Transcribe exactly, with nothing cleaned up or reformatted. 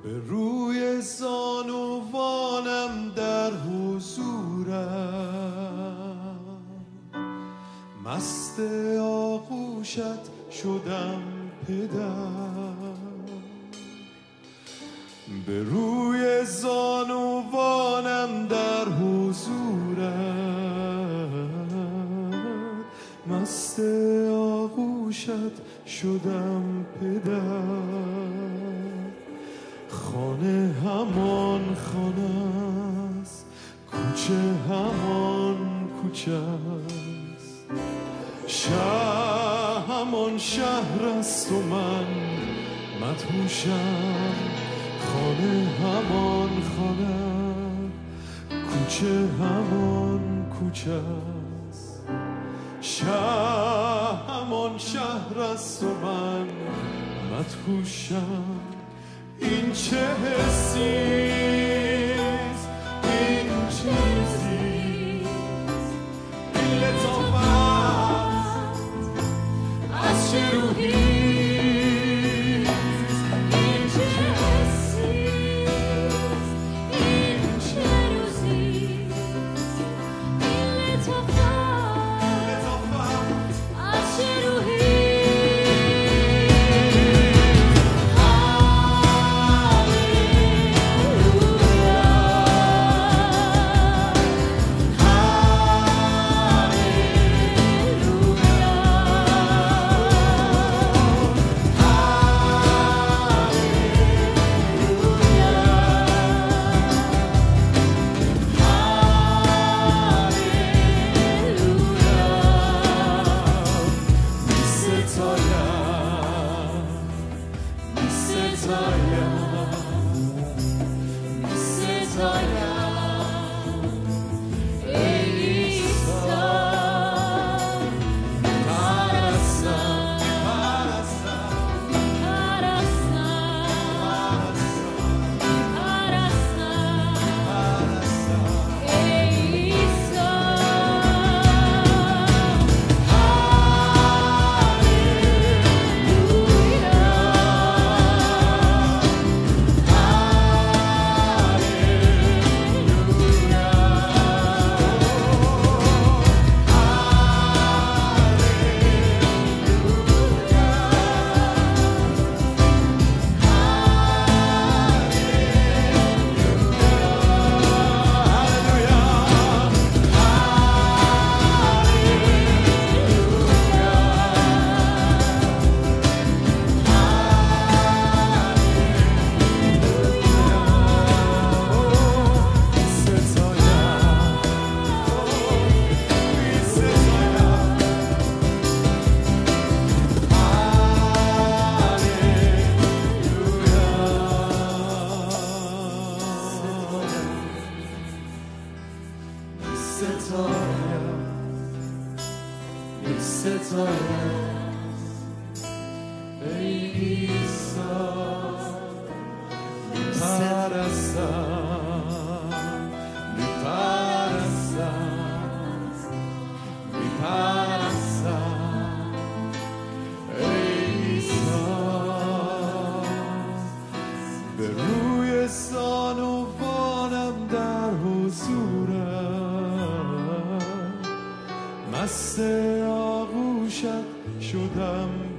به روی زانوانم در حضورم، مست آغوشت شدم پدر. به روی زانوانم در حضورم، مست آغوشت شدم پدر. خانه همان خانه است، کوچه همان کوچه است، شهر همان شهر است و من مدهوشم. خانه همان خانه، کوچه همان کوچه است، شهر همان شهر است و من مدهوشم. این چه حسیست، این چیزیست، این لطافت از چه روحیست. این چه حسیست، این چه روزیست، این لطافت از چه روحیست. به روی زانوانم در حضورم، مست آغوشت شدم